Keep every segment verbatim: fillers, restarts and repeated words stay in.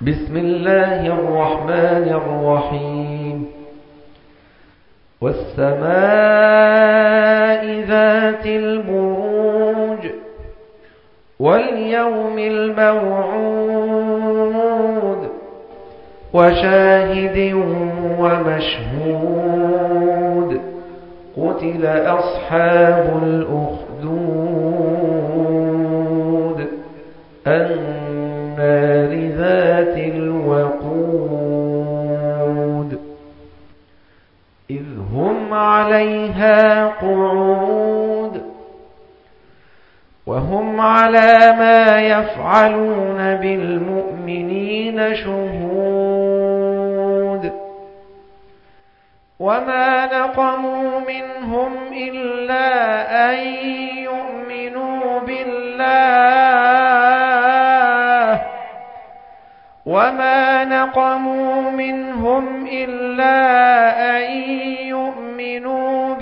بسم الله الرحمن الرحيم والسماء ذات البروج واليوم الموعود وشاهد ومشهود قتل أصحاب الأخدود النار ذات الوقود إذ هم عليها قعود وهم على ما يفعلون بالمؤمنين شهود وما نقموا منهم إلا أن يؤمنوا بالله وما نقموا منهم إلا أن يؤمنوا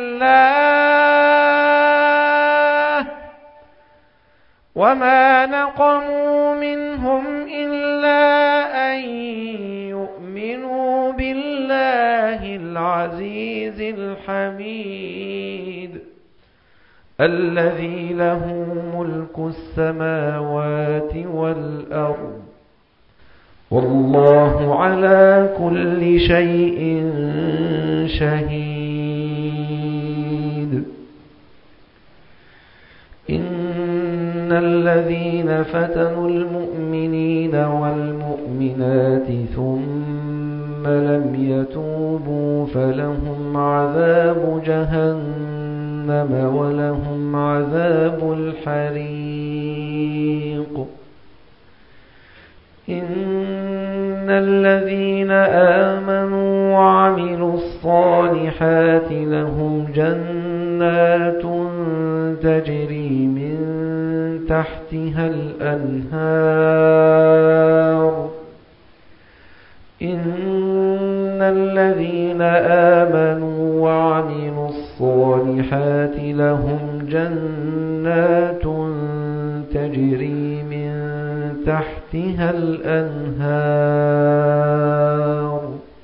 بالله وما نقموا منهم إلا أن يؤمنوا بالله العزيز الحميد الذي له ملك السماوات والأرض والله على كل شيء شهيد إن الذين فتنوا المؤمنين والمؤمنات ثم لم يتوبوا فلهم عذاب جهنم ولهم عذاب الحريق إن الذين آمنوا وعملوا الصالحات لهم جنات تجري من تحتها الأنهار إن الذين آمنوا وعملوا الصالحات لهم جنات تجري من تحتها الأنهار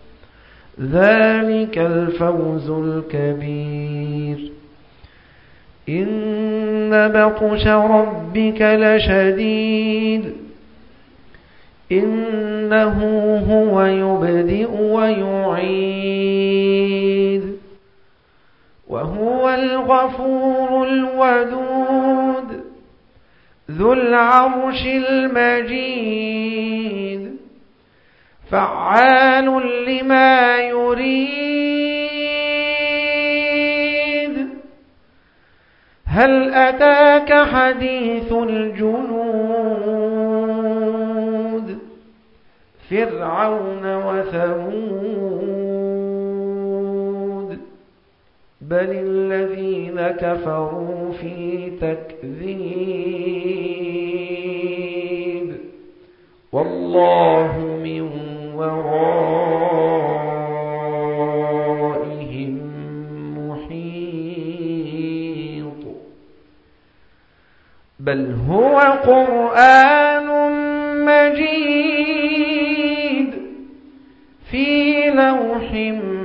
ذلك الفوز الكبير إن بطش ربك لشديد إنه هو يبدئ ويعيد وهو الغفور الودود ذو العرش المجيد فعال لما يريد هل أتاك حديث الجنود فرعون وثمود بل الذين كفروا في تكذيب والله من ورائهم محيط بل هو قرآن مجيد في لوح